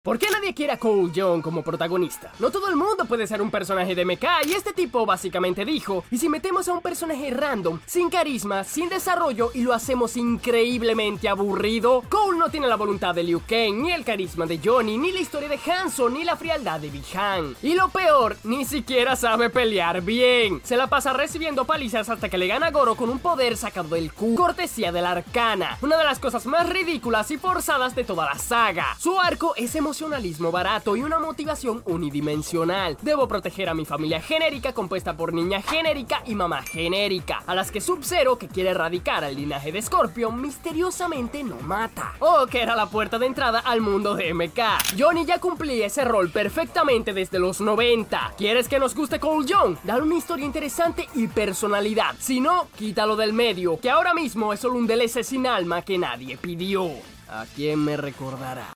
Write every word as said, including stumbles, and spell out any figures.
¿Por qué nadie quiere a Cole Young como protagonista? No todo el mundo puede ser un personaje de M K y este tipo básicamente dijo: ¿y si metemos a un personaje random, sin carisma, sin desarrollo y lo hacemos increíblemente aburrido? Cole no tiene la voluntad de Liu Kang, ni el carisma de Johnny, ni la historia de Hanzo, ni la frialdad de Bi-Han. Y lo peor, ni siquiera sabe pelear bien. Se la pasa recibiendo palizas hasta que le gana a Goro con un poder sacado del cu, cortesía de la Arcana, una de las cosas más ridículas y forzadas de toda la saga. Su arco es emocionalismo barato y una motivación unidimensional. Debo proteger a mi familia genérica compuesta por niña genérica y mamá genérica, a las que Sub-Zero, que quiere erradicar al linaje de Scorpion, misteriosamente no mata. Oh, que era la puerta de entrada al mundo de M K. Johnny ya cumplía ese rol perfectamente desde los noventa. ¿Quieres que nos guste Cole Young? Dale una historia interesante y personalidad. Si no, quítalo del medio, que ahora mismo es solo un D L C sin alma que nadie pidió. ¿A quién me recordará?